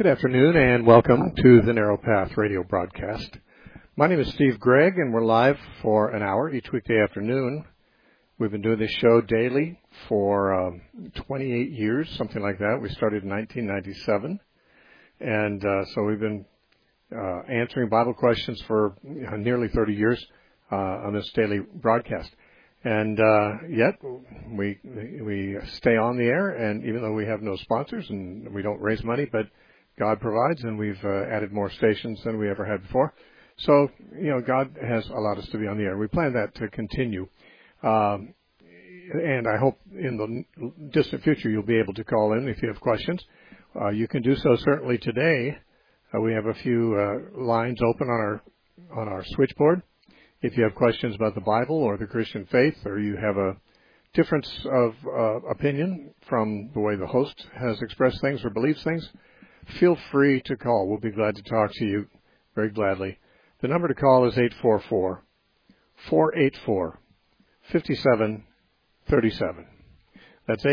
Good afternoon and welcome to the Narrow Path radio broadcast. My name is Steve Gregg and we're live for an hour each weekday afternoon. We've been doing this show daily for 28 years, something like that. We started in 1997. And so we've been answering Bible questions for nearly 30 years on this daily broadcast. And yet we stay on the air, and even though we have no sponsors and we don't raise money, but God provides, and we've added more stations than we ever had before. So, God has allowed us to be on the air. We plan that to continue. And I hope in the distant future you'll be able to call in if you have questions. You can do so certainly today. We have a few lines open on our switchboard. If you have questions about the Bible or the Christian faith, or you have a difference of opinion from the way the host has expressed things or believes things, feel free to call. We'll be glad to talk to you very gladly. The number to call is 844-484-5737. That's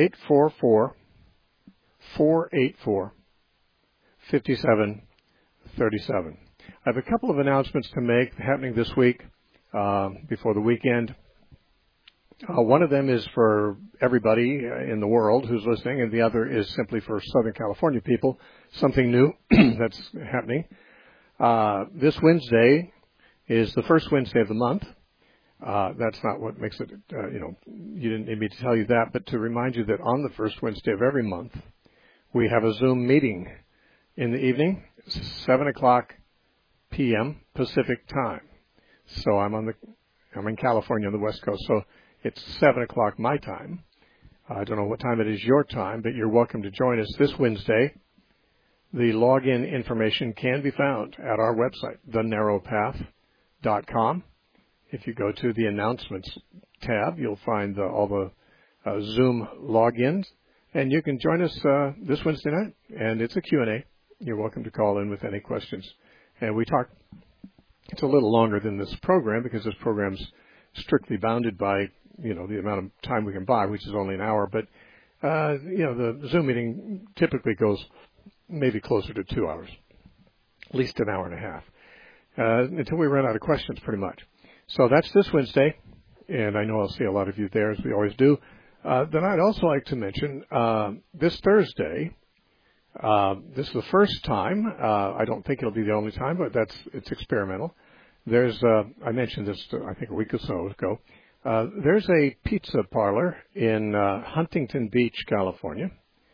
844-484-5737. I have a couple of announcements to make happening this week before the weekend. One of them is for everybody in the world who's listening, and the other is simply for Southern California people, something new that's happening. This Wednesday is the first Wednesday of the month. That's not what makes it, you didn't need me to tell you that, but to remind you that on the first Wednesday of every month, we have a Zoom meeting in the evening, 7 o'clock p.m. Pacific time. So I'm in California on the West Coast, so it's 7 o'clock my time. I don't know what time it is your time, but you're welcome to join us this Wednesday. The login information can be found at our website, thenarrowpath.com. If you go to the announcements tab, you'll find all the Zoom logins, and you can join us this Wednesday night, and it's a Q&A. You're welcome to call in with any questions. And we talk, it's a little longer than this program because this program's strictly bounded by, the amount of time we can buy, which is only an hour. But, the Zoom meeting typically goes maybe closer to 2 hours, at least an hour and a half, until we run out of questions pretty much. So that's this Wednesday, and I know I'll see a lot of you there, as we always do. Then I'd also like to mention this Thursday, this is the first time, I don't think it'll be the only time, but it's experimental. There's, I mentioned this, I think a week or so ago, there's a pizza parlor in Huntington Beach, California,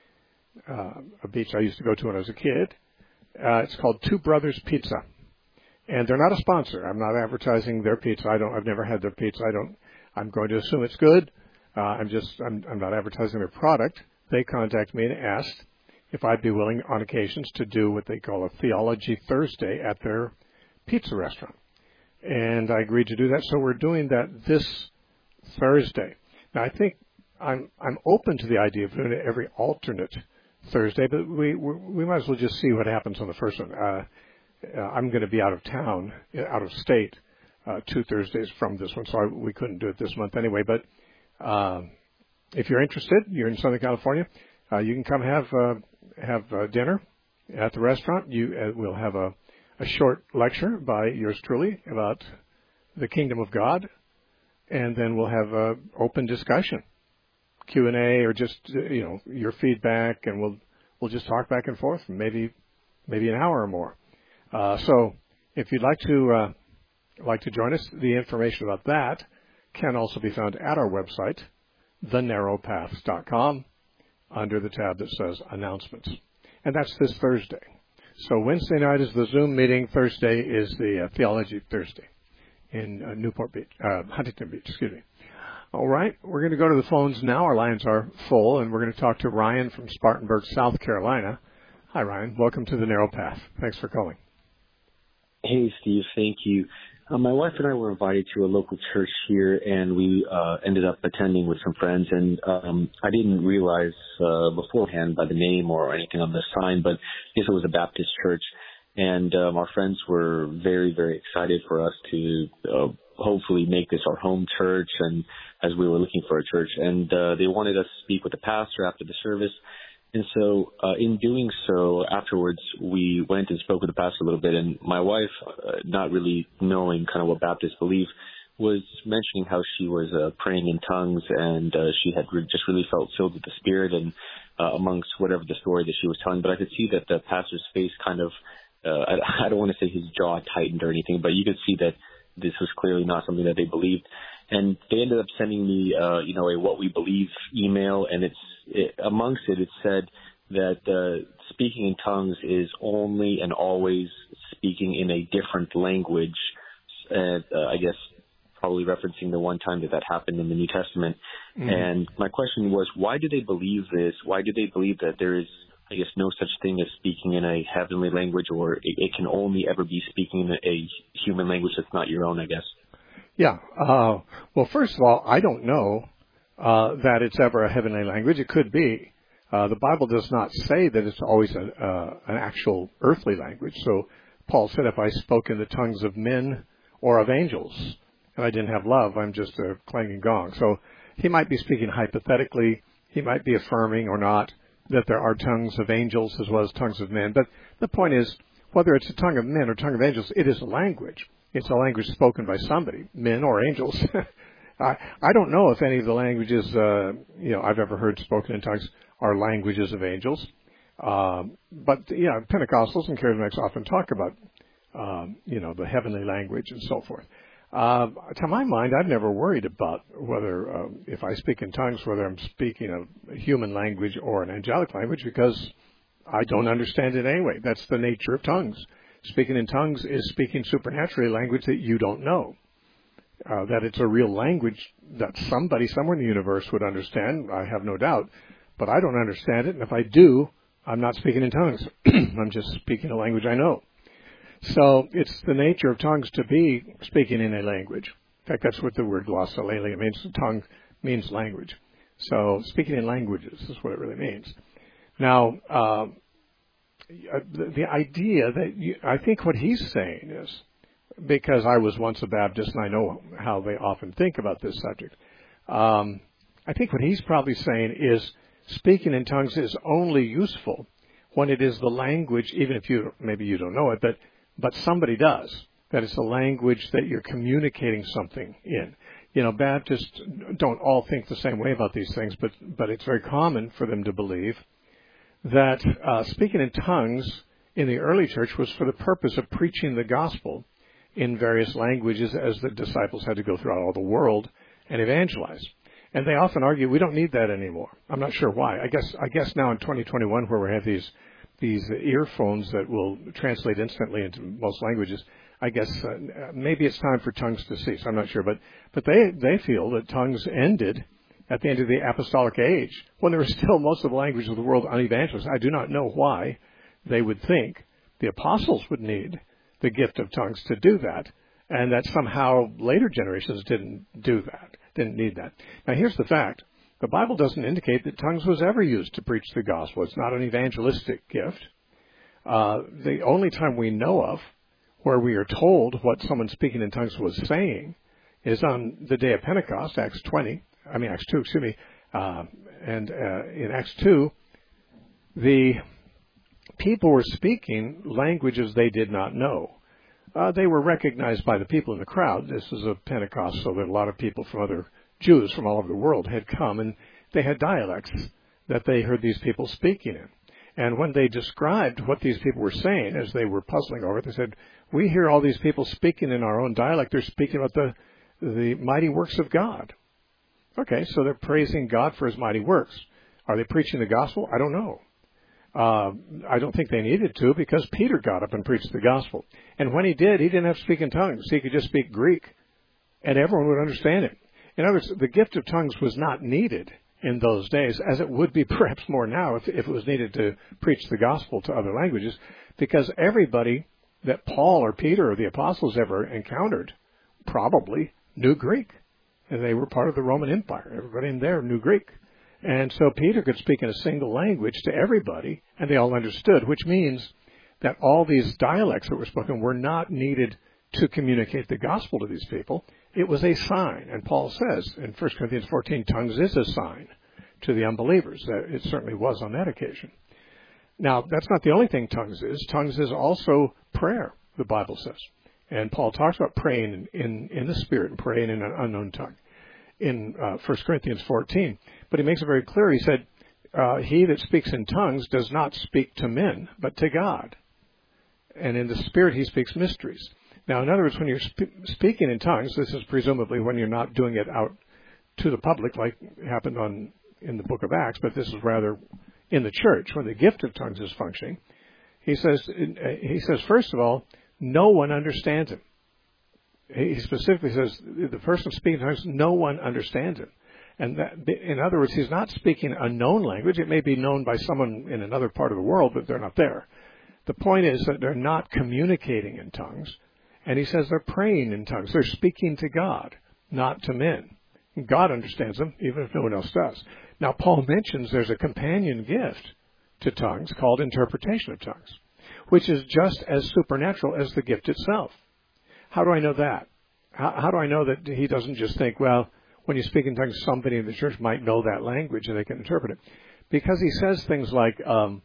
a beach I used to go to when I was a kid. It's called Two Brothers Pizza. And they're not a sponsor. I'm not advertising their pizza. I've never had their pizza. I'm going to assume it's good. I'm not advertising their product. They contacted me and asked if I'd be willing on occasions to do what they call a Theology Thursday at their pizza restaurant. And I agreed to do that. So we're doing that this Thursday. Now I think I'm open to the idea of doing it every alternate Thursday, but we might as well just see what happens on the first one. I'm going to be out of town, out of state, 2 Thursdays from this one, so we couldn't do it this month anyway. But if you're interested, you're in Southern California, you can come have dinner at the restaurant. We'll have a short lecture by yours truly about the kingdom of God, and then we'll have an open discussion, Q&A, or just your feedback, and we'll just talk back and forth, maybe an hour or more. So if you'd like to join us, the information about that can also be found at our website, thenarrowpath.com, under the tab that says Announcements. And that's this Thursday. So Wednesday night is the Zoom meeting. Thursday is the Theology Thursday in Huntington Beach, excuse me. All right, we're going to go to the phones now. Our lines are full, and we're going to talk to Ryan from Spartanburg, South Carolina. Hi, Ryan. Welcome to the Narrow Path. Thanks for calling. Hey, Steve. Thank you. My wife and I were invited to a local church here, and we ended up attending with some friends. And I didn't realize beforehand by the name or anything on the sign, but I guess it was a Baptist church. And our friends were very, very excited for us to hopefully make this our home church, and as we were looking for a church. And they wanted us to speak with the pastor after the service. And so in doing so, afterwards, we went and spoke with the pastor a little bit, and my wife, not really knowing kind of what Baptists believe, was mentioning how she was praying in tongues, and she had just really felt filled with the Spirit, and amongst whatever the story that she was telling. But I could see that the pastor's face kind of, I don't want to say his jaw tightened or anything, but you could see that this was clearly not something that they believed. And they ended up sending me, a What We Believe email, and amongst it said that speaking in tongues is only and always speaking in a different language. And I guess probably referencing the one time that happened in the New Testament. Mm-hmm. And my question was, why do they believe this? Why do they believe that there is, I guess, no such thing as speaking in a heavenly language, or it can only ever be speaking in a human language that's not your own, I guess? Yeah. Well, first of all, I don't know that it's ever a heavenly language. It could be. The Bible does not say that it's always an actual earthly language. So Paul said, if I spoke in the tongues of men or of angels, and I didn't have love, I'm just a clanging gong. So he might be speaking hypothetically. He might be affirming or not that there are tongues of angels as well as tongues of men. But the point is, whether it's a tongue of men or tongue of angels, it is a language. It's a language spoken by somebody, men or angels. I don't know if any of the languages I've ever heard spoken in tongues are languages of angels. But Pentecostals and Charismatics often talk about the heavenly language and so forth. To my mind, I've never worried about whether if I speak in tongues, whether I'm speaking a human language or an angelic language, because I don't understand it anyway. That's the nature of tongues. Speaking in tongues is speaking supernaturally language that you don't know. That it's a real language that somebody somewhere in the universe would understand, I have no doubt. But I don't understand it, and if I do, I'm not speaking in tongues. I'm just speaking a language I know. So it's the nature of tongues to be speaking in a language. In fact, that's what the word glossolalia means. Tongue means language. So speaking in languages is what it really means. Now, the idea that I think what he's saying is, because I was once a Baptist and I know how they often think about this subject, I think what he's probably saying is speaking in tongues is only useful when it is the language, even if maybe you don't know it, but somebody does. That it's a language that you're communicating something in. Baptists don't all think the same way about these things, but it's very common for them to believe that speaking in tongues in the early church was for the purpose of preaching the gospel in various languages as the disciples had to go throughout all the world and evangelize. And they often argue we don't need that anymore. I'm not sure why. I guess now in 2021, where we have these earphones that will translate instantly into most languages, I guess maybe it's time for tongues to cease. I'm not sure, but they feel that tongues ended at the end of the apostolic age, when there was still most of the language of the world unevangelized. I do not know why they would think the apostles would need the gift of tongues to do that, and that somehow later generations didn't need that. Now, here's the fact. The Bible doesn't indicate that tongues was ever used to preach the gospel. It's not an evangelistic gift. The only time we know of where we are told what someone speaking in tongues was saying is on the day of Pentecost, Acts 2, and in Acts 2, the people were speaking languages they did not know. They were recognized by the people in the crowd. This is a Pentecost, so that a lot of people Jews from all over the world had come, and they had dialects that they heard these people speaking in. And when they described what these people were saying, as they were puzzling over it, they said, we hear all these people speaking in our own dialect. They're speaking about the mighty works of God. Okay, so they're praising God for his mighty works. Are they preaching the gospel? I don't know. I don't think they needed to, because Peter got up and preached the gospel. And when he did, he didn't have to speak in tongues. He could just speak Greek, and everyone would understand it. In other words, the gift of tongues was not needed in those days, as it would be perhaps more now if it was needed to preach the gospel to other languages, because everybody that Paul or Peter or the apostles ever encountered probably knew Greek. And they were part of the Roman Empire. Everybody in there knew Greek. And so Peter could speak in a single language to everybody, and they all understood, which means that all these dialects that were spoken were not needed to communicate the gospel to these people. It was a sign. And Paul says in 1 Corinthians 14, tongues is a sign. to the unbelievers. It certainly was on that occasion. Now, that's not the only thing tongues is. Tongues is also prayer, the Bible says. And Paul talks about praying in the Spirit and praying in an unknown tongue in 1 Corinthians 14. But he makes it very clear. He said, he that speaks in tongues does not speak to men, but to God. And in the Spirit he speaks mysteries. Now, in other words, when you're speaking in tongues, this is presumably when you're not doing it out to the public like happened in the book of Acts, but this is rather in the church when the gift of tongues is functioning. He says, first of all, no one understands him. He specifically says the person speaking in tongues, no one understands him. And that, in other words, he's not speaking a known language. It may be known by someone in another part of the world, but they're not there. The point is that they're not communicating in tongues. And he says they're praying in tongues. They're speaking to God, not to men. God understands them, even if no one else does. Now, Paul mentions there's a companion gift to tongues called interpretation of tongues, which is just as supernatural as the gift itself. How do I know that? How do I know that he doesn't just think, well, when you speak in tongues, somebody in the church might know that language and they can interpret it? Because he says things like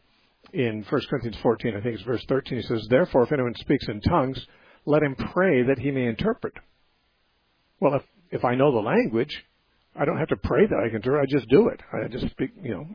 in 1 Corinthians 14, I think it's verse 13, he says, therefore, if anyone speaks in tongues, let him pray that he may interpret. Well, if I know the language, I don't have to pray that I can interpret. I just do it. I just speak,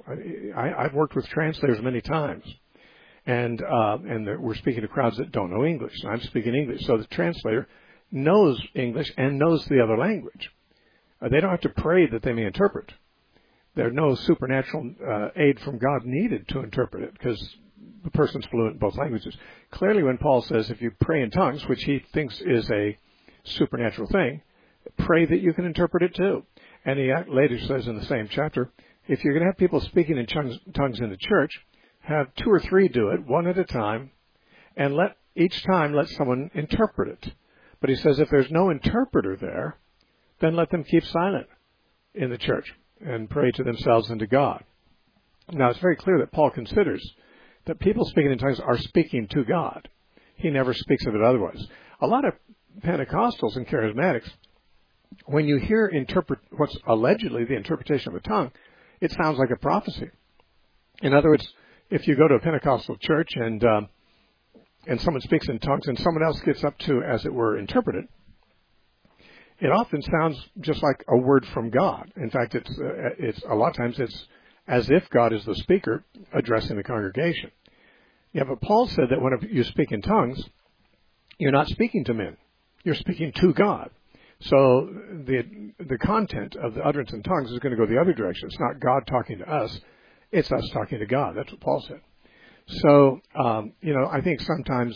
I've worked with translators many times. And we're speaking to crowds that don't know English. And I'm speaking English. So the translator knows English and knows the other language. They don't have to pray that they may interpret. There's no supernatural aid from God needed to interpret it because the person's fluent in both languages. Clearly, when Paul says if you pray in tongues, which he thinks is a supernatural thing, pray that you can interpret it too. And he later says in the same chapter, if you're going to have people speaking in tongues in the church, have 2 or 3 do it, one at a time, and each time let someone interpret it. But he says if there's no interpreter there, then let them keep silent in the church and pray to themselves and to God. Now, it's very clear that Paul considers that people speaking in tongues are speaking to God. He never speaks of it otherwise. A lot of Pentecostals and charismatics, when you hear what's allegedly the interpretation of a tongue, it sounds like a prophecy. In other words, if you go to a Pentecostal church and someone speaks in tongues and someone else gets up to, as it were, interpret it, it often sounds just like a word from God. In fact, it's a lot of times it's as if God is the speaker addressing the congregation. Yeah, but Paul said that when you speak in tongues, you're not speaking to men. You're speaking to God. So the content of the utterance in tongues is going to go the other direction. It's not God talking to us. It's us talking to God. That's what Paul said. So, I think sometimes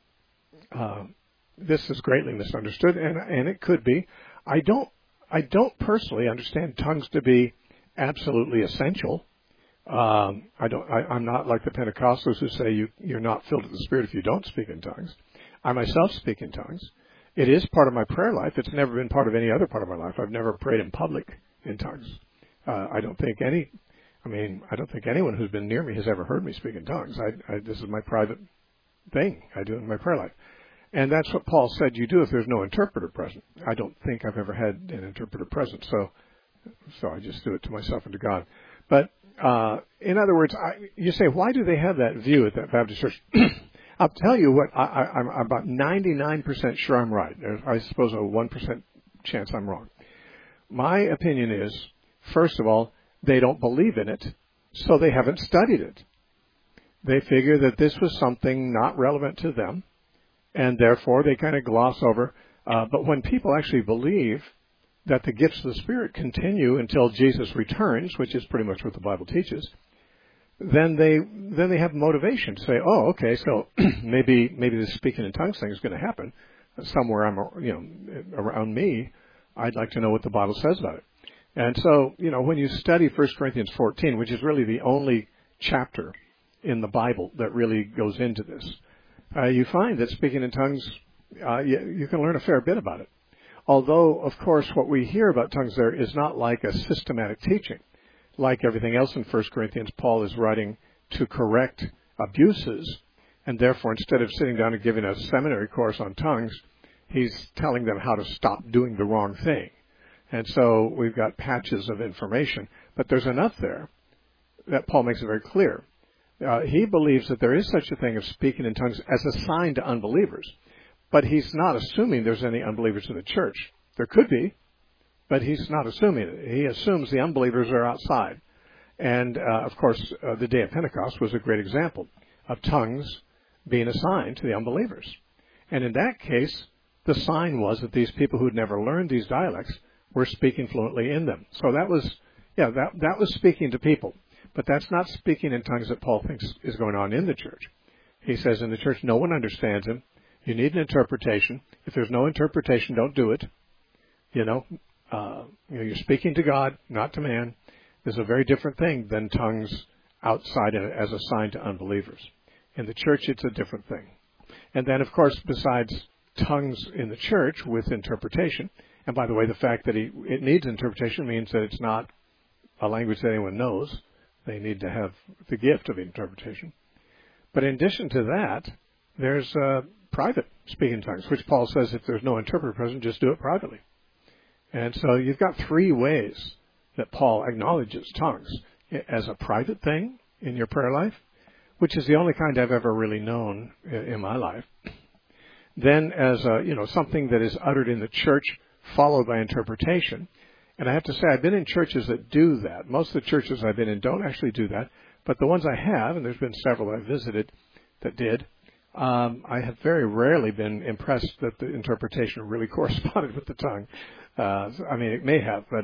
this is greatly misunderstood, and it could be. I don't personally understand tongues to be absolutely essential. I'm not like the Pentecostals who say you're not filled with the Spirit if you don't speak in tongues. I myself speak in tongues. It is part of my prayer life. It's never been part of any other part of my life. I've never prayed in public in tongues. I don't think anyone who's been near me has ever heard me speak in tongues. This is my private thing. I do it in my prayer life. And that's what Paul said you do if there's no interpreter present. I don't think I've ever had an interpreter present, so I just do it to myself and to God. But in other words, you say, why do they have that view at that Baptist church? I'll tell you what, I'm about 99% sure I'm right. There's, I suppose, a 1% chance I'm wrong. My opinion is, first of all, they don't believe in it, so they haven't studied it. They figure that this was something not relevant to them, and therefore they kind of gloss over. But when people actually believe that the gifts of the Spirit continue until Jesus returns, which is pretty much what the Bible teaches, then they have motivation to say, oh, okay, so maybe this speaking in tongues thing is going to happen somewhere around me. I'd like to know what the Bible says about it. And so, when you study 1 Corinthians 14, which is really the only chapter in the Bible that really goes into this, you find that speaking in tongues, you can learn a fair bit about it. Although, of course, what we hear about tongues there is not like a systematic teaching. Like everything else in 1 Corinthians, Paul is writing to correct abuses, and therefore, instead of sitting down and giving a seminary course on tongues, he's telling them how to stop doing the wrong thing. And so we've got patches of information, but there's enough there that Paul makes it very clear. He believes that there is such a thing of speaking in tongues as a sign to unbelievers, but he's not assuming there's any unbelievers in the church. There could be, but he's not assuming it. He assumes the unbelievers are outside. And, of course, the day of Pentecost was a great example of tongues being a sign to the unbelievers. And in that case, the sign was that these people who'd never learned these dialects were speaking fluently in them. So that was, that was speaking to people. But that's not speaking in tongues that Paul thinks is going on in the church. He says in the church, no one understands him. You need an interpretation. If there's no interpretation, don't do it. You're speaking to God, not to man. Is a very different thing than tongues outside as a sign to unbelievers. In the church, it's a different thing. And then, of course, besides tongues in the church with interpretation, and by the way, the fact that it needs interpretation means that it's not a language that anyone knows. They need to have the gift of interpretation. But in addition to that, there's private speaking in tongues, which Paul says if there's no interpreter present, just do it privately. And so you've got three ways that Paul acknowledges tongues: as a private thing in your prayer life, which is the only kind I've ever really known in my life. Then as something that is uttered in the church, followed by interpretation. And I have to say, I've been in churches that do that. Most of the churches I've been in don't actually do that, but the ones I have, and there's been several I visited that did, I have very rarely been impressed that the interpretation really corresponded with the tongue. It may have, but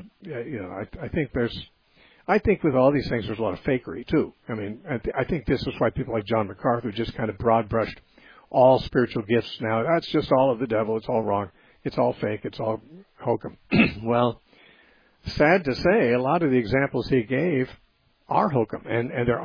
I think with all these things there's a lot of fakery too. I think this is why people like John MacArthur just kind of broad-brushed all spiritual gifts now. That's just all of the devil. It's all wrong. It's all fake. It's all hokum. Well, sad to say, a lot of the examples he gave are hokum, and there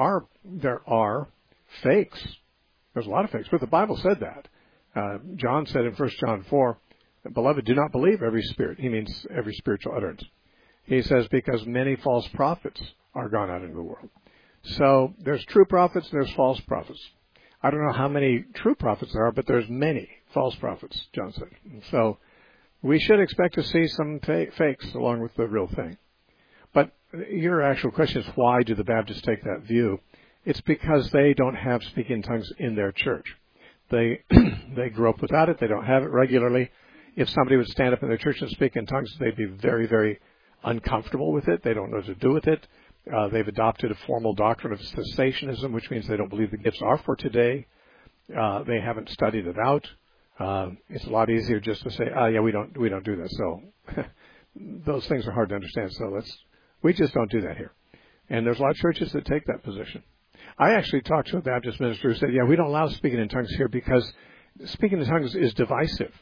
are fakes. There's a lot of fakes, but the Bible said that. John said in 1 John 4, "Beloved, do not believe every spirit." He means every spiritual utterance. He says, because many false prophets are gone out into the world. So there's true prophets and there's false prophets. I don't know how many true prophets there are, but there's many false prophets, John said. And so we should expect to see some fakes along with the real thing. But your actual question is, why do the Baptists take that view? It's because they don't have speaking in tongues in their church. They grew up without it. They don't have it regularly. If somebody would stand up in their church and speak in tongues, they'd be very, very uncomfortable with it. They don't know what to do with it. They've adopted a formal doctrine of cessationism, which means they don't believe the gifts are for today. They haven't studied it out. It's a lot easier just to say, we don't do that. So those things are hard to understand. So we just don't do that here. And there's a lot of churches that take that position. I actually talked to a Baptist minister who said, we don't allow speaking in tongues here because speaking in tongues is divisive.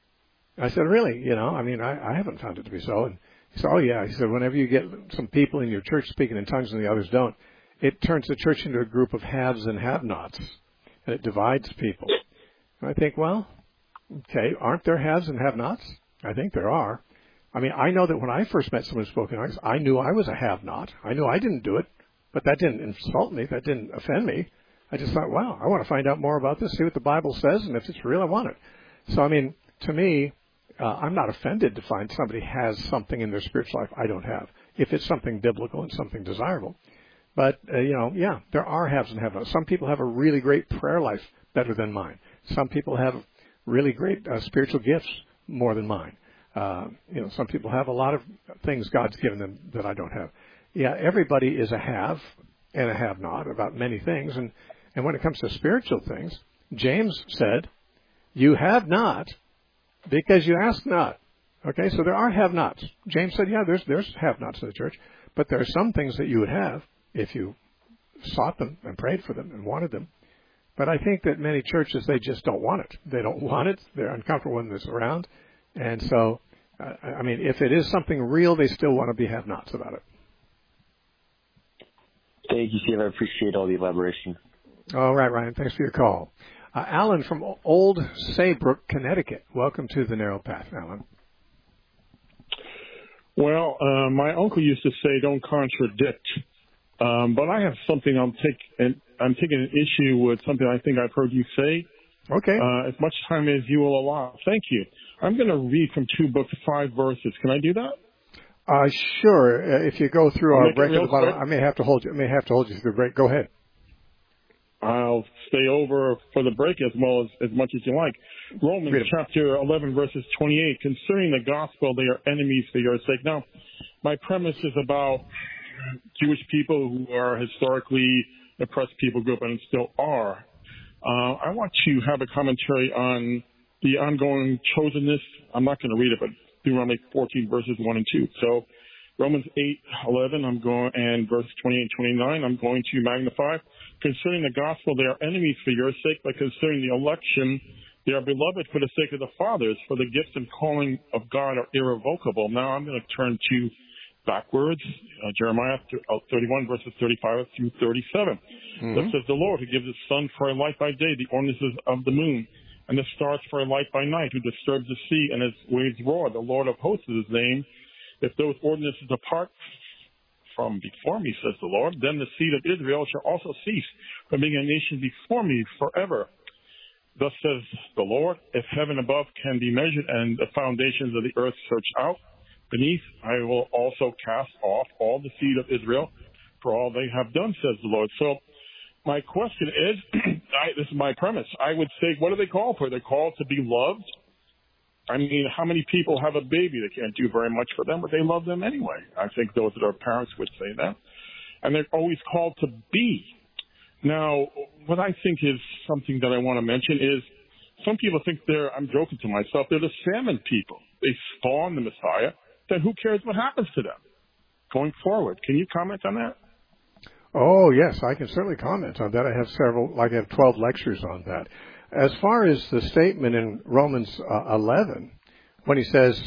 I said, really? I haven't found it to be so. And he said, he said, whenever you get some people in your church speaking in tongues and the others don't, it turns the church into a group of haves and have-nots, and it divides people. And I think, well, okay, aren't there haves and have-nots? I think there are. I know that when I first met someone who spoke in tongues, I knew I was a have-not. I knew I didn't do it, but that didn't insult me. That didn't offend me. I just thought, wow, I want to find out more about this, see what the Bible says, and if it's real, I want it. So, to me, I'm not offended to find somebody has something in their spiritual life I don't have, if it's something biblical and something desirable. But, there are haves and have-nots. Some people have a really great prayer life better than mine. Some people have really great spiritual gifts more than mine. Some people have a lot of things God's given them that I don't have. Yeah, everybody is a have and a have-not about many things. And when it comes to spiritual things, James said, you have not because you ask not. Okay, so there are have-nots. James said, there's have-nots in the church, but there are some things that you would have if you sought them and prayed for them and wanted them. But I think that many churches, they just don't want it. They don't want it. They're uncomfortable when it's around. And so, if it is something real, they still want to be have-nots about it. Thank you, Steve. I appreciate all the elaboration. All right, Ryan. Thanks for your call. Alan from Old Saybrook, Connecticut. Welcome to the Narrow Path, Alan. Well, my uncle used to say, don't contradict. But I have something I'm taking an issue with, something I think I've heard you say. Okay. As much time as you will allow. Thank you. I'm going to read from 2 books, 5 verses. Can I do that? Sure. If you go through our break at the bottom, quick. I may have to hold you through the break. Go ahead. I'll stay over for the break as much as you like. Romans chapter 11, verses 28. Concerning the gospel, they are enemies for your sake. Now, my premise is about Jewish people who are historically oppressed people group and still are. I want to have a commentary on the ongoing chosenness. I'm not going to read it, but Deuteronomy 14, verses 1 and 2. So Romans 8:11, and verse 28 and 29, I'm going to magnify. Concerning the gospel, they are enemies for your sake, but concerning the election, they are beloved for the sake of the fathers, for the gifts and calling of God are irrevocable. Now I'm going to turn to backwards, Jeremiah 31, verses 35 through 37. Thus says the Lord, who gives his sun for a light by day, the ordinances of the moon, and the stars for a light by night, who disturbs the sea and its waves roar. The Lord of hosts is his name. If those ordinances depart from before me, says the Lord, then the seed of Israel shall also cease from being a nation before me forever. Thus says the Lord, if heaven above can be measured and the foundations of the earth searched out beneath, I will also cast off all the seed of Israel for all they have done, says the Lord. So my question is, this is my premise. I would say, what do they call for? They're called to be loved. I mean, how many people have a baby that can't do very much for them, but they love them anyway? I think those that are parents would say that. And they're always called to be. Now, what I think is something that I want to mention is some people think I'm joking to myself, they're the salmon people. They spawn the Messiah, then who cares what happens to them going forward? Can you comment on that? Oh, yes, I can certainly comment on that. I have 12 lectures on that. As far as the statement in Romans 11, when he says,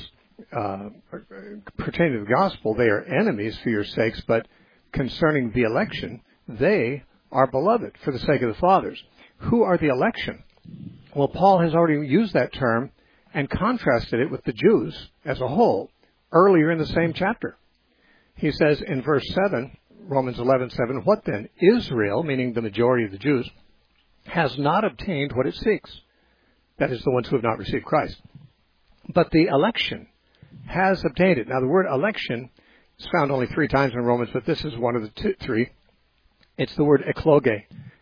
pertaining to the gospel, they are enemies for your sakes, but concerning the election, they are beloved for the sake of the fathers. Who are the election? Well, Paul has already used that term and contrasted it with the Jews as a whole earlier in the same chapter. He says in verse 7, Romans 11:7, what then? Israel, meaning the majority of the Jews, has not obtained what it seeks. That is, the ones who have not received Christ. But the election has obtained it. Now, the word election is found only 3 times in Romans, but this is one of the 3. It's the word ekloge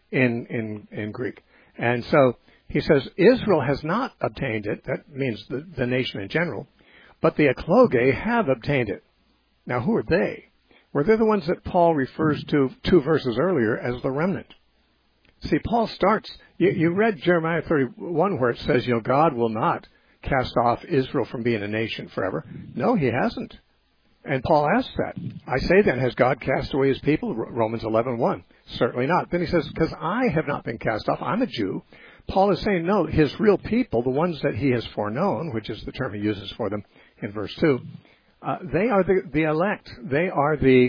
in Greek. And so he says Israel has not obtained it. That means the nation in general. But the ekloge have obtained it. Now, who are they? Well, they're the ones that Paul refers to 2 verses earlier as the remnant. See, Paul starts, you read Jeremiah 31 where it says, God will not cast off Israel from being a nation forever. No, he hasn't. And Paul asks that. I say then, has God cast away his people? Romans 11:1. Certainly not. Then he says, because I have not been cast off. I'm a Jew. Paul is saying, no, his real people, the ones that he has foreknown, which is the term he uses for them in verse 2, they are the elect. They are the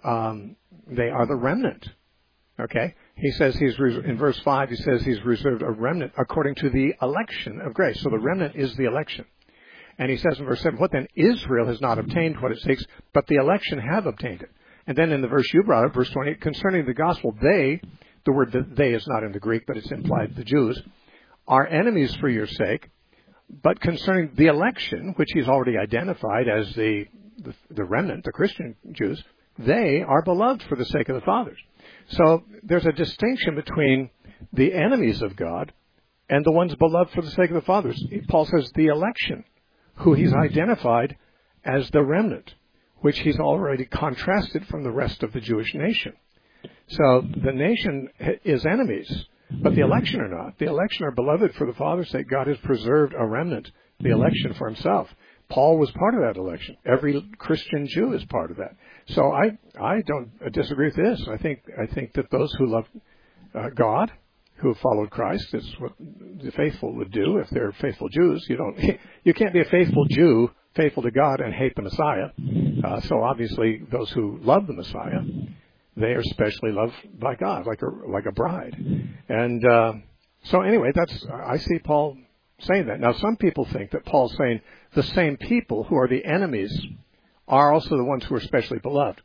remnant. Okay? He says in verse 5, he says he's reserved a remnant according to the election of grace. So the remnant is the election. And he says in verse 7, what then? Israel has not obtained what it seeks, but the election have obtained it. And then in the verse you brought up, verse 28, concerning the gospel, the word they is not in the Greek, but it's implied the Jews, are enemies for your sake. But concerning the election, which he's already identified as the remnant, the Christian Jews, they are beloved for the sake of the fathers. So there's a distinction between the enemies of God and the ones beloved for the sake of the fathers. Paul says the election, who he's identified as the remnant, which he's already contrasted from the rest of the Jewish nation. So the nation is enemies, but the election are not. The election are beloved for the Father's sake. God has preserved a remnant, the election for himself. Paul was part of that election. Every Christian Jew is part of that. So I don't disagree with this. I think that those who love God, who have followed Christ, is what the faithful would do if they're faithful Jews. You can't be a faithful Jew, faithful to God, and hate the Messiah. So obviously, those who love the Messiah, they are especially loved by God, like a bride. And so anyway, I see Paul saying that. Now, some people think that Paul's saying the same people who are the enemies are also the ones who are especially beloved.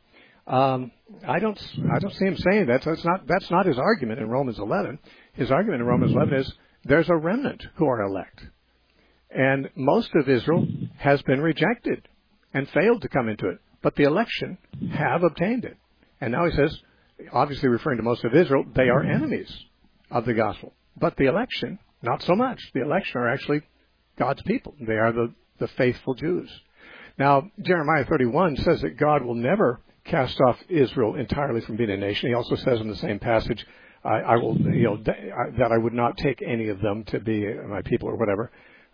I don't see him saying that. So that's not his argument in Romans 11. His argument in Romans 11 is there's a remnant who are elect. And most of Israel has been rejected and failed to come into it. but the election have obtained it. And now he says, obviously referring to most of Israel, they are enemies of the gospel. But the election, not so much. The election are actually God's people. They are the faithful Jews. Now, Jeremiah 31 says that God will never cast off Israel entirely from being a nation. He also says in the same passage, I will, that I would not take any of them to be my people or whatever.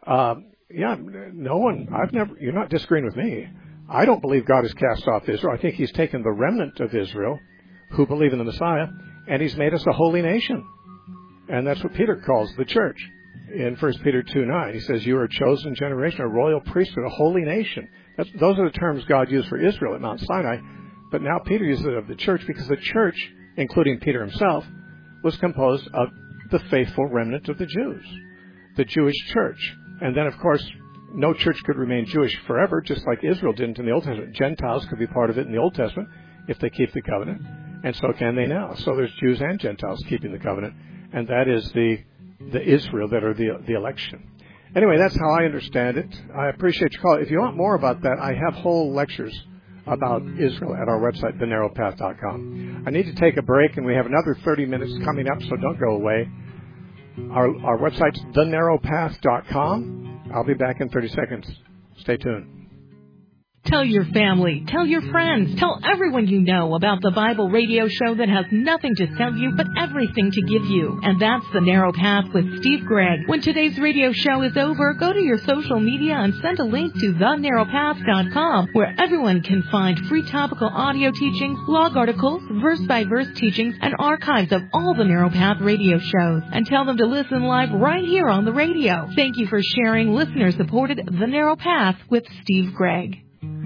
You're not disagreeing with me. I don't believe God has cast off Israel. I think he's taken the remnant of Israel who believe in the Messiah, and he's made us a holy nation. And that's what Peter calls the church. In 1 Peter 2:9, he says, you are a chosen generation, a royal priesthood, a holy nation. Those are the terms God used for Israel at Mount Sinai. But now Peter uses it of the church because the church, including Peter himself, was composed of the faithful remnant of the Jews, the Jewish church. And then, of course, no church could remain Jewish forever, just like Israel didn't in the Old Testament. Gentiles could be part of it in the Old Testament if they keep the covenant, and so can they now. So there's Jews and Gentiles keeping the covenant, and that is the Israel that are the election. Anyway, that's how I understand it. I appreciate your call. If you want more about that, I have whole lectures about Israel at our website, thenarrowpath.com. I need to take a break, and we have another 30 minutes coming up, so don't go away. Our website's thenarrowpath.com. I'll be back in 30 seconds. Stay tuned. Tell your family, tell your friends, tell everyone you know about the Bible radio show that has nothing to sell you but everything to give you. And that's The Narrow Path with Steve Gregg. When today's radio show is over, go to your social media and send a link to thenarrowpath.com, where everyone can find free topical audio teachings, blog articles, verse-by-verse teachings, and archives of all the Narrow Path radio shows. And tell them to listen live right here on the radio. Thank you for sharing listener-supported The Narrow Path with Steve Gregg.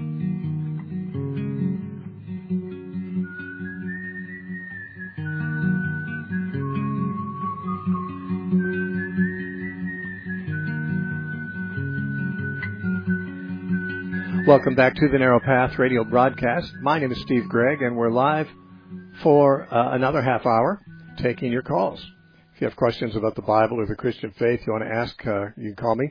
Welcome back to the Narrow Path radio broadcast. My name is Steve Gregg, and we're live for another half hour taking your calls. If you have questions about the Bible or the Christian faith you want to ask, you can call me,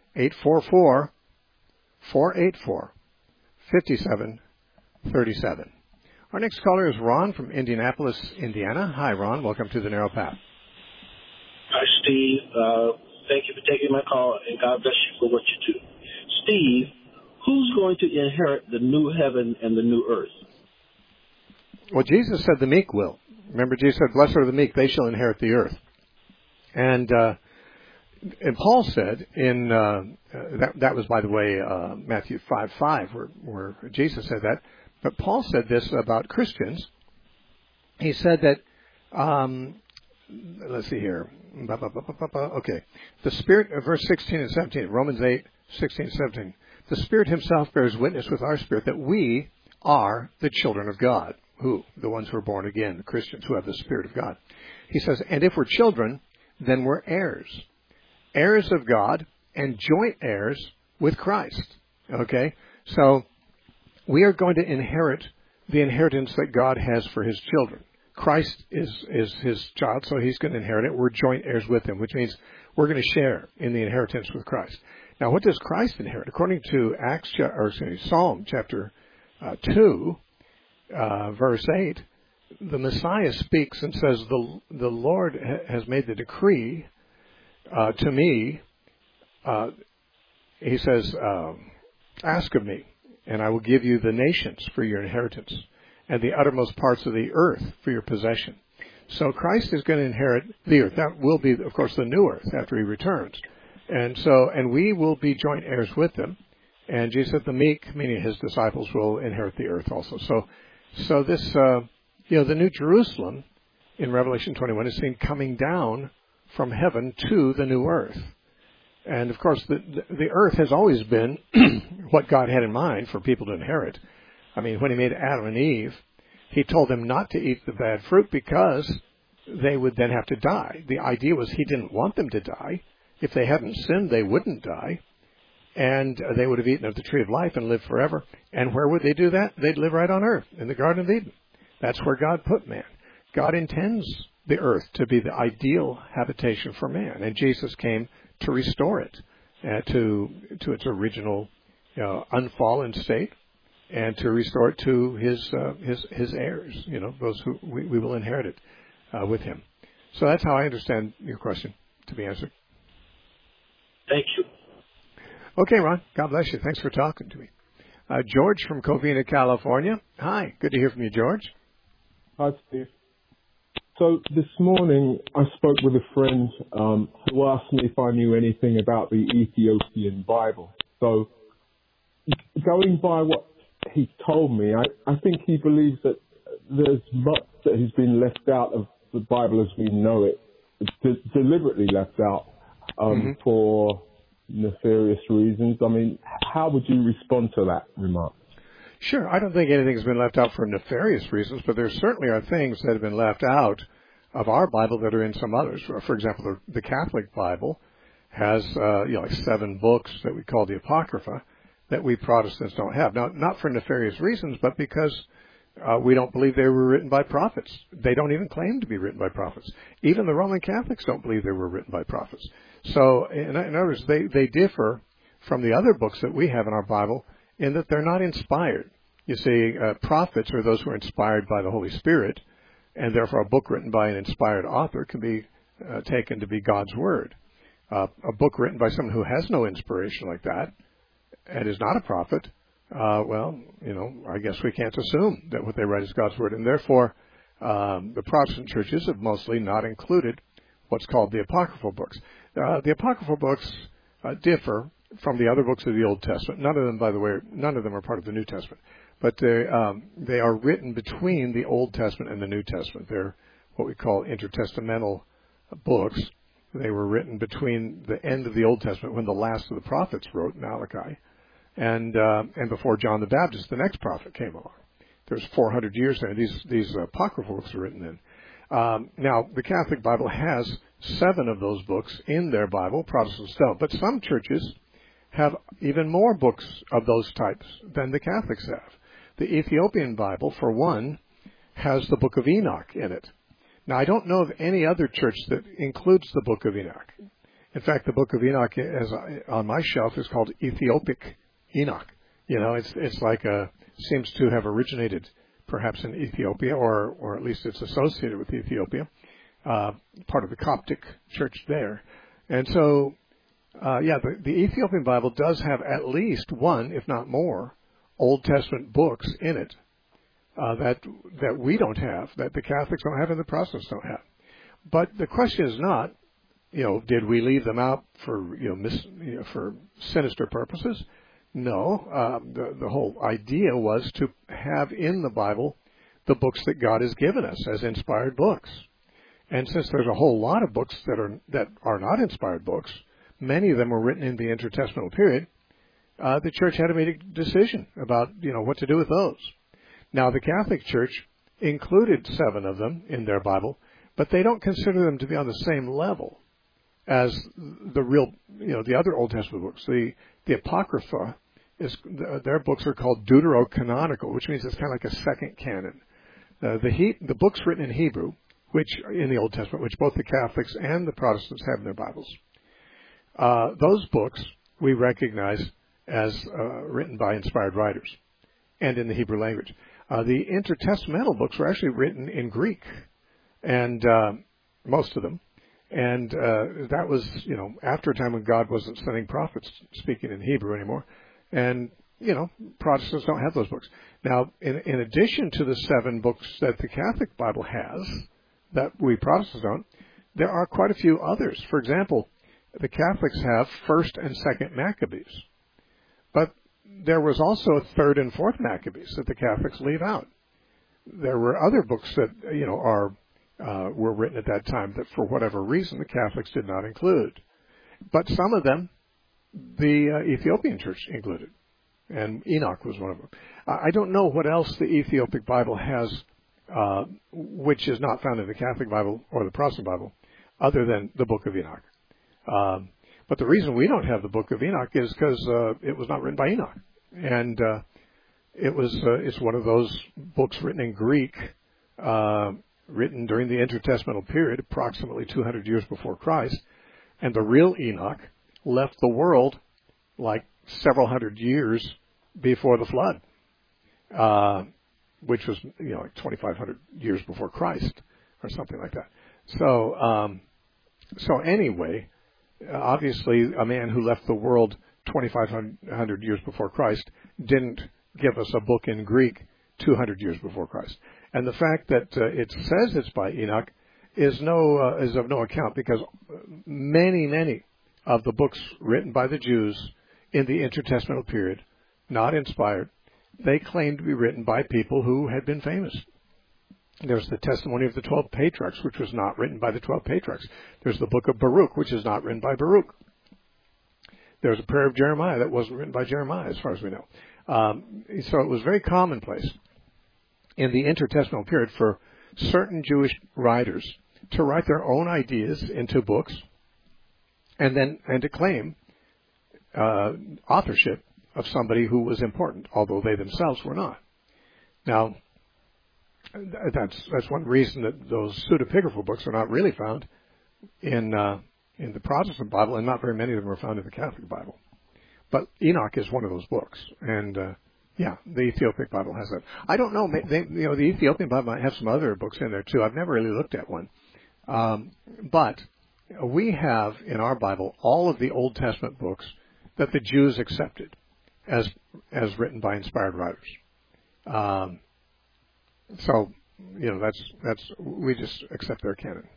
844-484-5737. Our next caller is Ron from Indianapolis, Indiana. Hi, Ron. Welcome to the Narrow Path. Hi, Steve. Thank you for taking my call, and God bless you for what you do. Steve, who's going to inherit the new heaven and the new earth? Well, Jesus said the meek will. Remember, Jesus said, blessed are the meek, they shall inherit the earth. And Paul said in, that was, by the way, Matthew 5:5, where Jesus said that. But Paul said this about Christians. He said that, let's see here. Okay. The Spirit, verse 16 and 17, Romans 8:16 and 17. The Spirit himself bears witness with our spirit that we are the children of God. Who? The ones who are born again, the Christians who have the Spirit of God. He says, and if we're children, then we're heirs. Heirs of God and joint heirs with Christ. Okay? So we are going to inherit the inheritance that God has for his children. Christ is his child, so he's going to inherit it. We're joint heirs with him, which means we're going to share in the inheritance with Christ. Now, what does Christ inherit? According to Psalm chapter 2, verse 8, the Messiah speaks and says, the Lord has made the decree to me. He says, ask of me, and I will give you the nations for your inheritance, and the uttermost parts of the earth for your possession. So Christ is going to inherit the earth. That will be, of course, the new earth after he returns. And we will be joint heirs with him. And Jesus said the meek, meaning his disciples, will inherit the earth also. So this, the New Jerusalem in Revelation 21 is seen coming down from heaven to the new earth. And of course, the earth has always been what God had in mind for people to inherit. I mean, when he made Adam and Eve, he told them not to eat the bad fruit because they would then have to die. The idea was he didn't want them to die. If they hadn't sinned, they wouldn't die, and they would have eaten of the tree of life and lived forever. And where would they do that? They'd live right on earth, in the Garden of Eden. That's where God put man. God intends the earth to be the ideal habitation for man, and Jesus came to restore it to its original unfallen state, and to restore it to his heirs, those who we will inherit it with him. So that's how I understand your question to be answered. Thank you. Okay, Ron. God bless you. Thanks for talking to me. George from Covina, California. Hi. Good to hear from you, George. Hi, Steve. So this morning I spoke with a friend who asked me if I knew anything about the Ethiopian Bible. So going by what he told me, I think he believes that there's much that has been left out of the Bible as we know it, deliberately left out for nefarious reasons. I mean, how would you respond to that remark? Sure. I don't think anything's been left out for nefarious reasons, but there certainly are things that have been left out of our Bible that are in some others. For example, the Catholic Bible has like 7 books that we call the Apocrypha that we Protestants don't have. Now, not for nefarious reasons, but because we don't believe they were written by prophets. They don't even claim to be written by prophets. Even the Roman Catholics don't believe they were written by prophets. So, in other words, they differ from the other books that we have in our Bible in that they're not inspired. You see, prophets are those who are inspired by the Holy Spirit, and therefore a book written by an inspired author can be taken to be God's Word. A book written by someone who has no inspiration like that and is not a prophet, I guess we can't assume that what they write is God's Word. And therefore, the Protestant churches have mostly not included what's called the Apocryphal books. The Apocryphal books differ from the other books of the Old Testament. None of them, by the way, are part of the New Testament. But they are written between the Old Testament and the New Testament. They're what we call intertestamental books. They were written between the end of the Old Testament, when the last of the prophets wrote, Malachi, and before John the Baptist, the next prophet, came along. There's 400 years there. These apocryphal books are written in. Now, the Catholic Bible has 7 of those books in their Bible. Protestants don't. But some churches have even more books of those types than the Catholics have. The Ethiopian Bible, for one, has the Book of Enoch in it. Now, I don't know of any other church that includes the Book of Enoch. In fact, the Book of Enoch, on my shelf, is called Ethiopic Enoch. It's like seems to have originated perhaps in Ethiopia, or at least it's associated with Ethiopia, part of the Coptic church there. And so, the Ethiopian Bible does have at least one, if not more, Old Testament books in it that we don't have, that the Catholics don't have and the Protestants don't have. But the question is not, did we leave them out for for sinister purposes? No. The whole idea was to have in the Bible the books that God has given us as inspired books. And since there's a whole lot of books that are not inspired books, many of them were written in the intertestamental period, the church had to make a decision about, what to do with those. Now, the Catholic Church included 7 of them in their Bible, but they don't consider them to be on the same level as the real, the other Old Testament books. The Apocrypha, their books are called deuterocanonical, which means it's kind of like a second canon. The books written in Hebrew, which in the Old Testament, which both the Catholics and the Protestants have in their Bibles, those books we recognize as written by inspired writers and in the Hebrew language. The intertestamental books were actually written in Greek, and most of them. And that was, after a time when God wasn't sending prophets speaking in Hebrew anymore. And, Protestants don't have those books. Now, in addition to the 7 books that the Catholic Bible has, that we Protestants don't, there are quite a few others. For example, the Catholics have 1st and 2nd Maccabees. But there was also 3rd and 4th Maccabees that the Catholics leave out. There were other books that, were written at that time that for whatever reason the Catholics did not include. But some of them the Ethiopian church included, and Enoch was one of them. I don't know what else the Ethiopic Bible has which is not found in the Catholic Bible or the Protestant Bible other than the Book of Enoch. But the reason we don't have the Book of Enoch is because it was not written by Enoch. And it's one of those books written in Greek, written during the intertestamental period, approximately 200 years before Christ. And the real Enoch left the world like several hundred years before the flood. which was like 2,500 years before Christ or something like that. So anyway, obviously, a man who left the world 2,500 years before Christ didn't give us a book in Greek 200 years before Christ. And the fact that it says it's by Enoch is of no account, because many of the books written by the Jews in the intertestamental period, not inspired, they claim to be written by people who had been famous. There's the testimony of the 12 patriarchs, which was not written by the 12 patriarchs. There's the book of Baruch, which is not written by Baruch. There's a prayer of Jeremiah that wasn't written by Jeremiah, as far as we know. So it was very commonplace in the intertestamental period for certain Jewish writers to write their own ideas into books and to claim authorship of somebody who was important, although they themselves were not. Now, that's one reason that those pseudepigraphal books are not really found in the Protestant Bible, and not very many of them are found in the Catholic Bible. But Enoch is one of those books, and the Ethiopic Bible has that. I don't know. The Ethiopian Bible might have some other books in there too. I've never really looked at one, but we have in our Bible all of the Old Testament books that the Jews accepted as written by inspired writers. So that's we just accept their canon.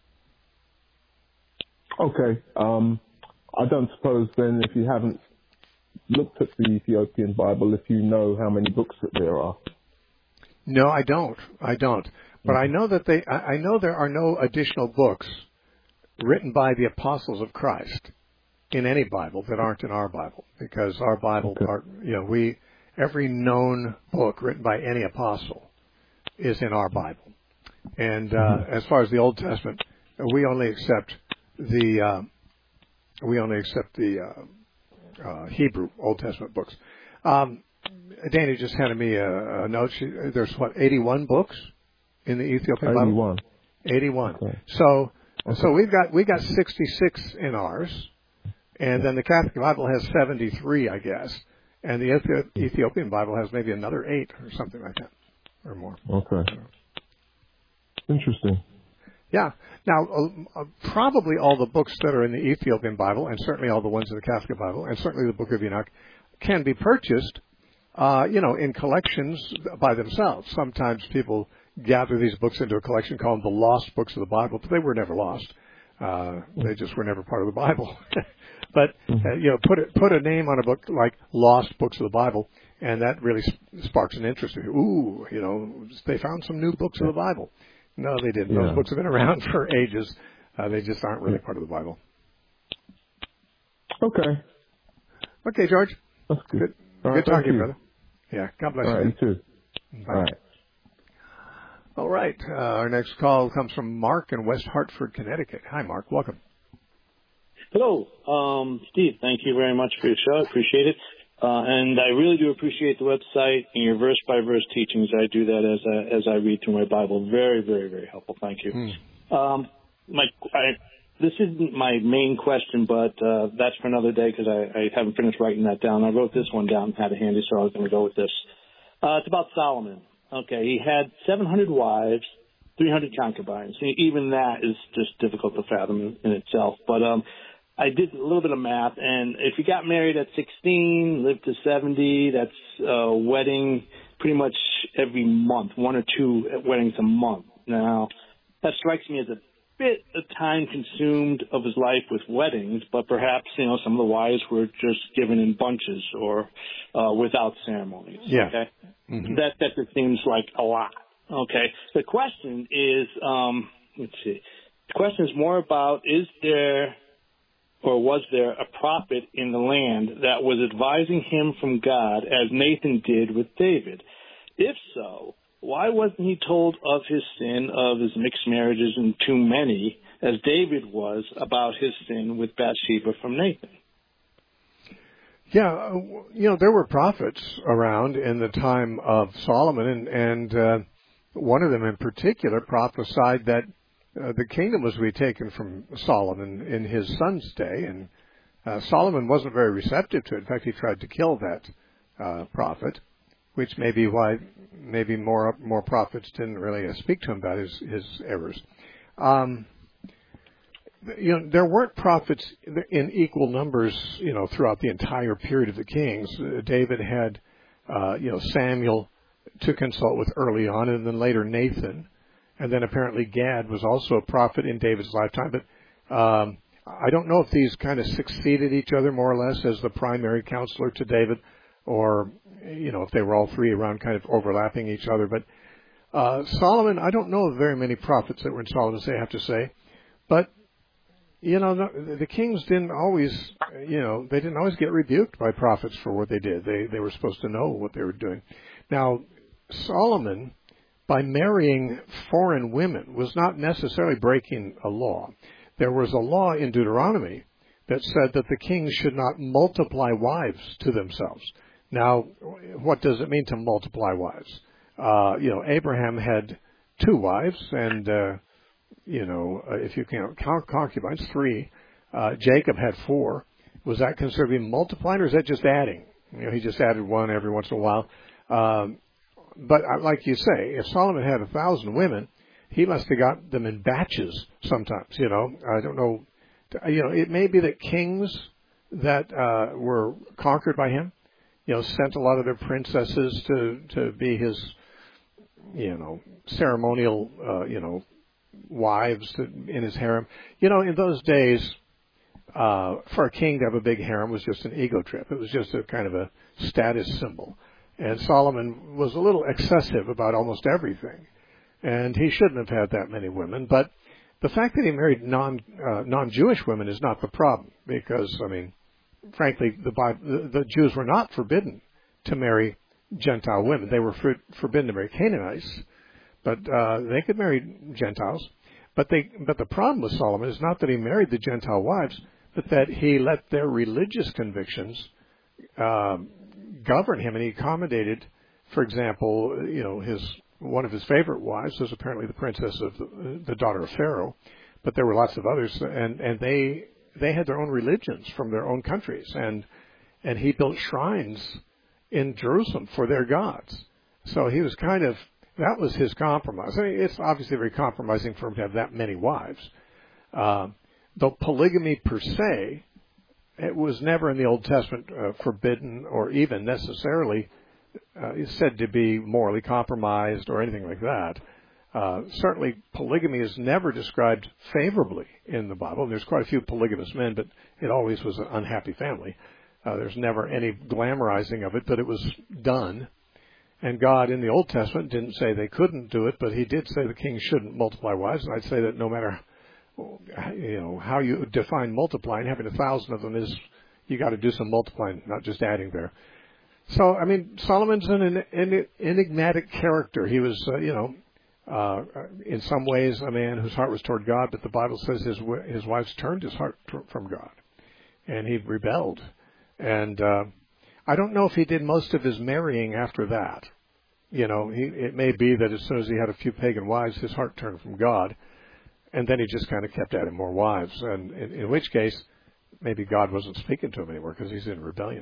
Okay. I don't suppose then, if you haven't looked at the Ethiopian Bible, if you know how many books that there are. No, I don't. But I know that I know there are no additional books written by the apostles of Christ in any Bible that aren't in our Bible, because our Bible, every known book written by any apostle is in our Bible. And as far as the Old Testament, we only accept the Hebrew Old Testament books. Dana just handed me a note. There's 81 books in the Ethiopian Bible. 81. Okay. So we've got 66 in ours, and then the Catholic Bible has 73, I guess, and the Ethiopian Bible has maybe another 8 or something like that, or more. Okay. Interesting. Yeah. Now, probably all the books that are in the Ethiopian Bible, and certainly all the ones in the Catholic Bible, and certainly the Book of Enoch, can be purchased, in collections by themselves. Sometimes people gather these books into a collection called the Lost Books of the Bible, but they were never lost. They just were never part of the Bible. But put a name on a book like Lost Books of the Bible, and that really sparks an interest. Ooh, they found some new books of the Bible. No, they didn't. Those books have been around for ages. They just aren't really part of the Bible. Okay. Okay, George. That's good. Good talking to you, brother. Yeah, God bless you. All right, you too. Bye. All right. Our next call comes from Mark in West Hartford, Connecticut. Hi, Mark. Welcome. Hello, Steve. Thank you very much for your show. I appreciate it. And I really do appreciate the website and your verse-by-verse teachings. I do that as I read through my Bible. Very, very, very helpful. Thank you. This isn't my main question, but that's for another day because I haven't finished writing that down. I wrote this one down, had it handy, so I was going to go with this. It's about Solomon. Okay, he had 700 wives, 300 concubines. Even that is just difficult to fathom in itself. But I did a little bit of math, and if you got married at 16, lived to 70, that's a wedding pretty much every month, 1 or 2 weddings a month. Now, that strikes me as a bit of time consumed of his life with weddings, but perhaps, some of the wives were just given in bunches or without ceremonies. Yeah. Okay? Mm-hmm. That just seems like a lot. Okay. The question is, let's see. The question is more about, is there or was there a prophet in the land that was advising him from God as Nathan did with David? If so, why wasn't he told of his sin, of his mixed marriages and too many, as David was about his sin with Bathsheba from Nathan? Yeah, there were prophets around in the time of Solomon, and one of them in particular prophesied that the kingdom was to be taken from Solomon in his son's day, and Solomon wasn't very receptive to it. In fact, he tried to kill that prophet. which may be why maybe more prophets didn't really speak to him about his errors. There weren't prophets in equal numbers, throughout the entire period of the kings. David had, Samuel to consult with early on, and then later Nathan, and then apparently Gad was also a prophet in David's lifetime. But I don't know if these kind of succeeded each other more or less as the primary counselor to David, or if they were all three around kind of overlapping each other. But Solomon, I don't know of very many prophets that were in Solomon's day, I have to say. But the kings didn't always, they didn't always get rebuked by prophets for what they did. They were supposed to know what they were doing. Now, Solomon, by marrying foreign women, was not necessarily breaking a law. There was a law in Deuteronomy that said that the kings should not multiply wives to themselves. Now, what does it mean to multiply wives? Abraham had 2 wives, and if you count concubines, 3. Jacob had 4. Was that considered being multiplying, or is that just adding? He just added 1 every once in a while. But like you say, if Solomon had 1,000 women, he must have got them in batches sometimes. I don't know. It may be that kings that were conquered by him, sent a lot of their princesses to be his, ceremonial, wives in his harem. In those days, for a king to have a big harem was just an ego trip. It was just a kind of a status symbol. And Solomon was a little excessive about almost everything. And he shouldn't have had that many women. But the fact that he married non-Jewish women is not the problem. Because, frankly, the Jews were not forbidden to marry Gentile women. They were forbidden to marry Canaanites. But they could marry Gentiles. But the problem with Solomon is not that he married the Gentile wives, but that he let their religious convictions govern him, and he accommodated, for example, one of his favorite wives was apparently the princess of the daughter of Pharaoh, but there were lots of others, and they had their own religions from their own countries, and he built shrines in Jerusalem for their gods. So he was that was his compromise. It's obviously very compromising for him to have that many wives. Though polygamy per se, it was never in the Old Testament forbidden or even necessarily said to be morally compromised or anything like that. Certainly polygamy is never described favorably in the Bible. There's quite a few polygamous men, but it always was an unhappy family. There's never any glamorizing of it, but it was done. And God in the Old Testament didn't say they couldn't do it, but he did say the king shouldn't multiply wives. And I'd say that no matter how you define multiplying, having 1,000 of them you got to do some multiplying, not just adding there. So, Solomon's an enigmatic character. He was, in some ways a man whose heart was toward God, but the Bible says his wives turned his heart from God, and he rebelled. And I don't know if he did most of his marrying after that. It may be that as soon as he had a few pagan wives, his heart turned from God, and then he just kind of kept adding more wives, and in which case, maybe God wasn't speaking to him anymore because he's in rebellion.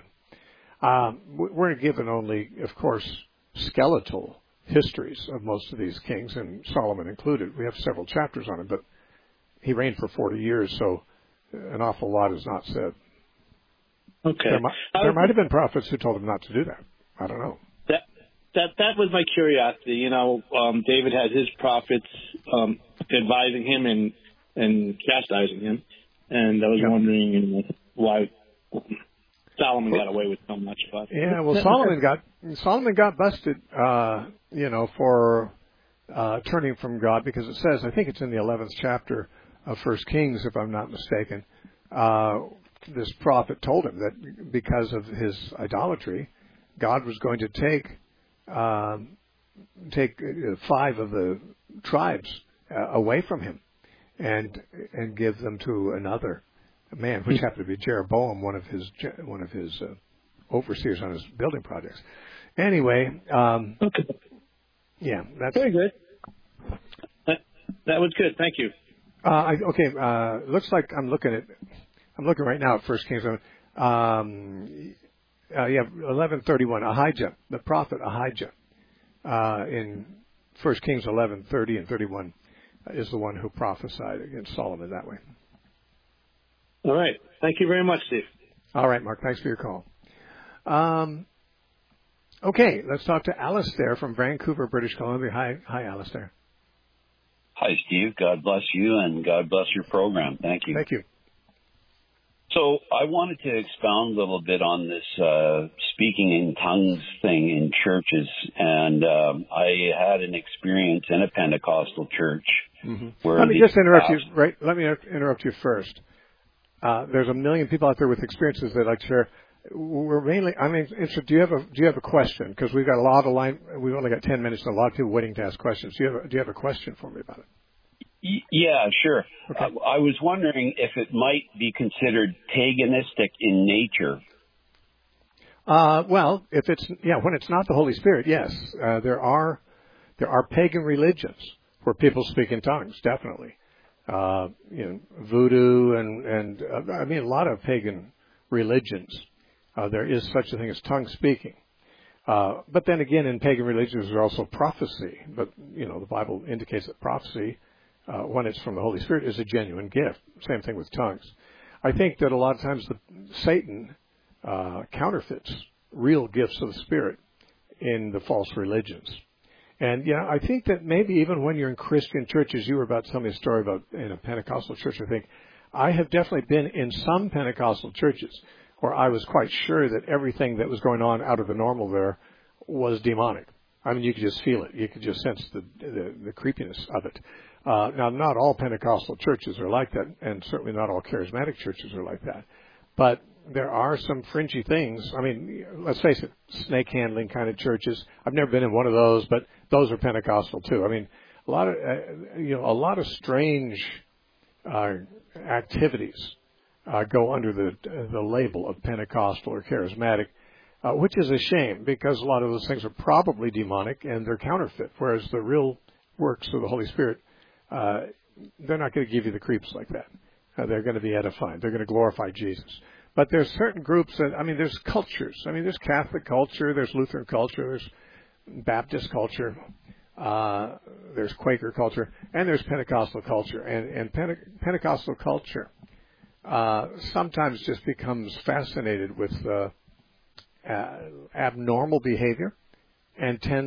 We're given only, of course, skeletal histories of most of these kings, and Solomon included. We have several chapters on him, but he reigned for 40 years, so an awful lot is not said. Okay. There might have been prophets who told him not to do that. I don't know. That was my curiosity. David had his prophets advising him and chastising him, and I was wondering why Solomon got away with so much. But yeah, well, Solomon got busted, for turning from God, because it says, I think it's in the 11th chapter of 1 Kings, if I'm not mistaken. This prophet told him that because of his idolatry, God was going to take 5 of the tribes away from him and give them to another man, which happened to be Jeroboam, one of his overseers on his building projects. Anyway, okay. Yeah, that's very good. That was good. Thank you. Looks like I'm looking right now at 1 Kings. 11:31. Ahijah, the prophet Ahijah, in 1 Kings 11:30 and 31, is the one who prophesied against Solomon that way. All right. Thank you very much, Steve. All right, Mark. Thanks for your call. Okay, let's talk to Alistair from Vancouver, British Columbia. Hi, Alistair. Hi, Steve. God bless you, and God bless your program. Thank you. Thank you. So I wanted to expound a little bit on this speaking in tongues thing in churches, and I had an experience in a Pentecostal church. Mm-hmm. Where Let me just interrupt you. Right? Let me interrupt you first. There's a million people out there with experiences they'd like to share. We're mainly. I mean, do you have a question? Because we've got a lot of line. We've only got 10 minutes, and a lot of people waiting to ask questions. Do you have a question for me about it? Yeah, sure. Okay. I was wondering if it might be considered paganistic in nature. Well, when it's not the Holy Spirit, yes. There are pagan religions where people speak in tongues, definitely. Voodoo and I mean a lot of pagan religions. There is such a thing as tongue speaking. But then again, in pagan religions, there's also prophecy. But, the Bible indicates that prophecy, when it's from the Holy Spirit, is a genuine gift. Same thing with tongues. I think that a lot of times Satan counterfeits real gifts of the Spirit in the false religions. And, I think that maybe even when you're in Christian churches, you were about to tell me a story about in a Pentecostal church, I think. I have definitely been in some Pentecostal churches where I was quite sure that everything that was going on out of the normal there was demonic. I mean, you could just feel it. You could just sense the creepiness of it. Now, not all Pentecostal churches are like that, and certainly not all charismatic churches are like that. But there are some fringy things. I mean, let's face it, snake handling kind of churches. I've never been in one of those, but those are Pentecostal too. I mean, a lot of strange activities go under the label of Pentecostal or charismatic, which is a shame because a lot of those things are probably demonic and they're counterfeit, whereas the real works of the Holy Spirit, they're not going to give you the creeps like that. They're going to be edifying. They're going to glorify Jesus. But there's certain groups there's cultures. I mean, there's Catholic culture, there's Lutheran culture, there's Baptist culture, there's Quaker culture, and there's Pentecostal culture. And Pentecostal culture sometimes just becomes fascinated with abnormal behavior and can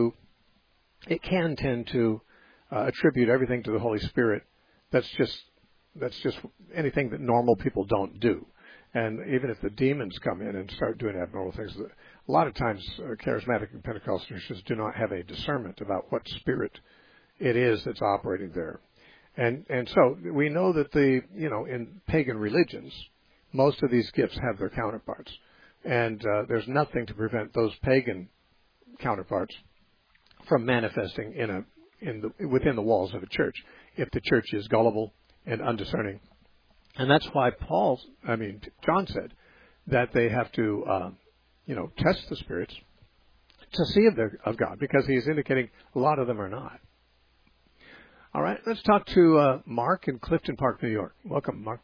tend to attribute everything to the Holy Spirit. That's just anything that normal people don't do. And even if the demons come in and start doing abnormal things, a lot of times charismatic and Pentecostal churches do not have a discernment about what spirit it is that's operating there. And so we know that in pagan religions, most of these gifts have their counterparts. And there's nothing to prevent those pagan counterparts from manifesting within the walls of a church if the church is gullible and undiscerning. And that's why John said that they have to, test the spirits to see if they're of God, because he's indicating a lot of them are not. All right, let's talk to Mark in Clifton Park, New York. Welcome, Mark.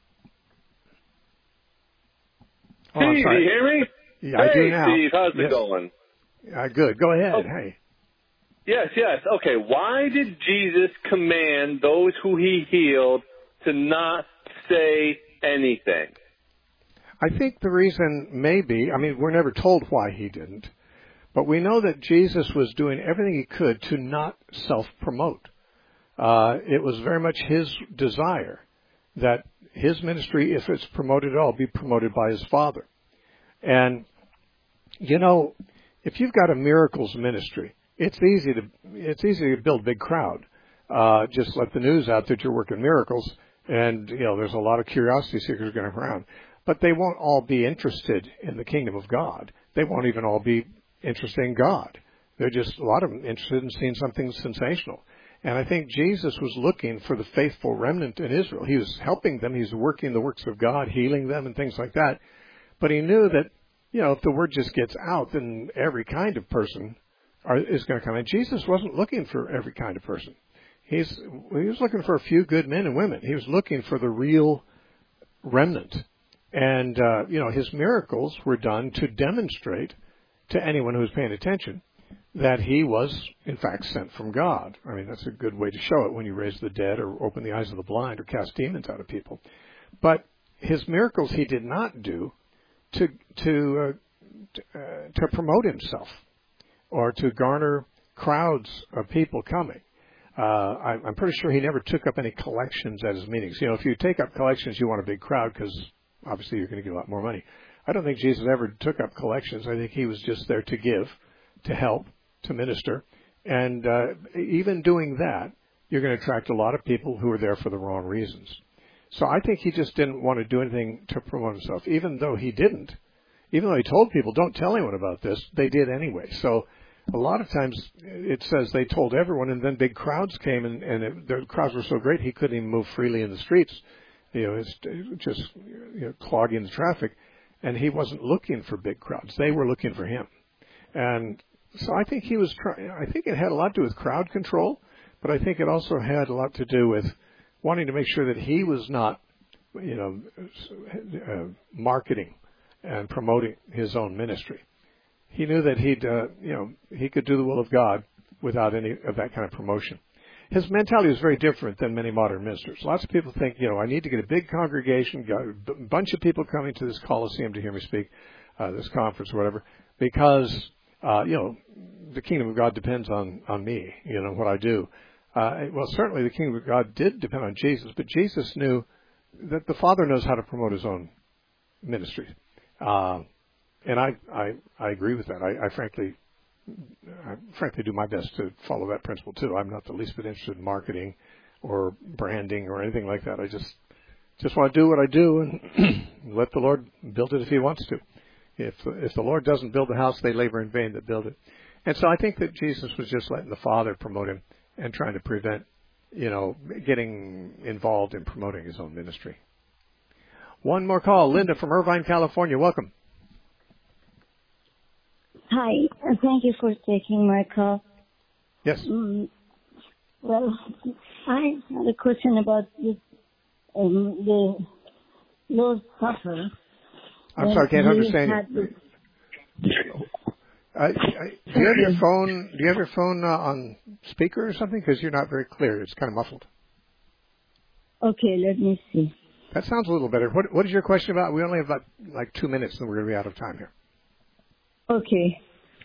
Hey, do you hear me? Yeah, I do now. Steve, how's it going? Good. Go ahead. Oh. Hey. Yes. Okay, why did Jesus command those who he healed to not say anything? I think the reason we're never told why he didn't, but we know that Jesus was doing everything he could to not self-promote. It was very much his desire that his ministry, if it's promoted at all, be promoted by his Father. And, if you've got a miracles ministry, it's easy to build a big crowd. Just let the news out that you're working miracles, and, there's a lot of curiosity seekers going around. But they won't all be interested in the kingdom of God. They won't even all be interested in God. They're just, a lot of them, interested in seeing something sensational. And I think Jesus was looking for the faithful remnant in Israel. He was helping them. He was working the works of God, healing them and things like that. But he knew that, if the word just gets out, then every kind of person is going to come in. Jesus wasn't looking for every kind of person. He was looking for a few good men and women. He was looking for the real remnant. And, his miracles were done to demonstrate to anyone who was paying attention that he was, in fact, sent from God. I mean, that's a good way to show it when you raise the dead or open the eyes of the blind or cast demons out of people. But his miracles he did not do to promote himself or to garner crowds of people coming. I'm pretty sure he never took up any collections at his meetings. If you take up collections, you want a big crowd because obviously you're going to get a lot more money. I don't think Jesus ever took up collections. I think he was just there to give, to help, to minister. And even doing that, you're going to attract a lot of people who are there for the wrong reasons. So I think he just didn't want to do anything to promote himself, even though he didn't. Even though he told people, don't tell anyone about this, they did anyway. So a lot of times it says they told everyone, and then big crowds came, and the crowds were so great he couldn't even move freely in the streets. It's just clogging the traffic. And he wasn't looking for big crowds. They were looking for him. And so I think he was trying. I think it had a lot to do with crowd control, but I think it also had a lot to do with wanting to make sure that he was not, marketing and promoting his own ministry. He knew that he could do the will of God without any of that kind of promotion. His mentality was very different than many modern ministers. Lots of people think, I need to get a big congregation, got a bunch of people coming to this Coliseum to hear me speak, this conference or whatever, because, the kingdom of God depends on me, what I do. Well, certainly the kingdom of God did depend on Jesus, but Jesus knew that the Father knows how to promote his own ministry. And I agree with that. I frankly do my best to follow that principle too. I'm not the least bit interested in marketing or branding or anything like that. I just want to do what I do and let the Lord build it if he wants to. If the Lord doesn't build the house, they labor in vain that build it. And so I think that Jesus was just letting the Father promote him and trying to prevent, getting involved in promoting his own ministry. One more call. Linda from Irvine, California. Welcome. Hi, and thank you for taking my call. Yes. Well, I had a question about the Lord's Supper. I'm sorry, I can't understand you. Do you have your phone? Do you have your phone on speaker or something? Because you're not very clear. It's kind of muffled. Okay, let me see. That sounds a little better. What is your question about? We only have about 2 minutes, and we're going to be out of time here. Okay.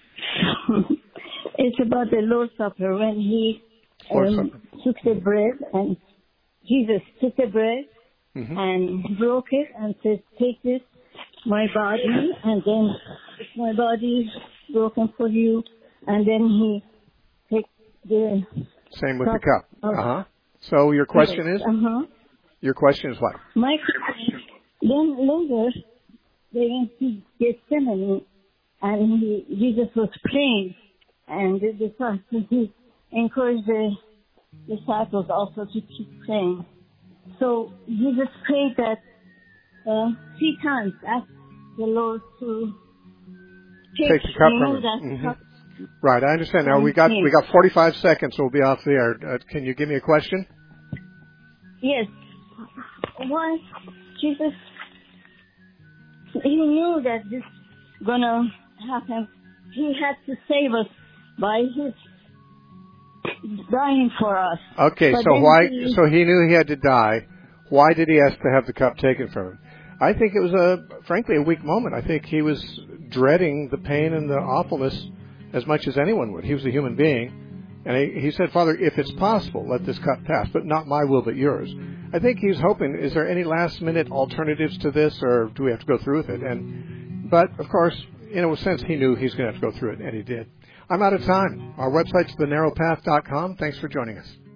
It's about the Lord's Supper when he took the bread, and Jesus took the bread and broke it and said, "Take this, my body," and then my body broken for you, and then he took the same with the cup. So your question is? Your question is what? My question. Then later they went to Gethsemane, and Jesus was praying, and he encouraged the disciples also to keep praying. So Jesus prayed that 3 times, asked the Lord to take the cup from him. Right, I understand. Now we got 45 seconds. So we'll be off the air. Can you give me a question? Yes. Why Jesus? He knew that this gonna happen. He had to save us by his dying for us. Okay, but so why? So he knew he had to die. Why did he ask to have the cup taken from him? I think it was frankly a weak moment. I think he was dreading the pain and the awfulness as much as anyone would. He was a human being, and he said, "Father, if it's possible, let this cup pass, but not my will, but yours." I think he's hoping, is there any last-minute alternatives to this, or do we have to go through with it? But of course, in a sense, he knew he's going to have to go through it, and he did. I'm out of time. Our website's thenarrowpath.com. Thanks for joining us.